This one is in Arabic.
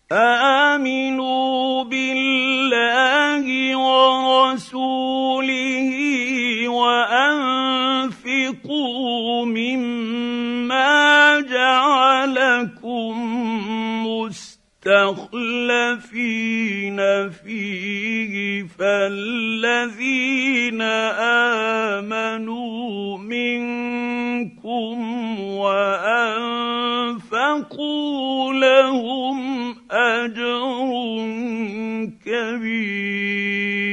آمنوا بالله ورسوله وأنفقوا مما جعلكم مستخلفين فيه فالذين آمنوا منكم وأنفقوا لهم أجر كبير.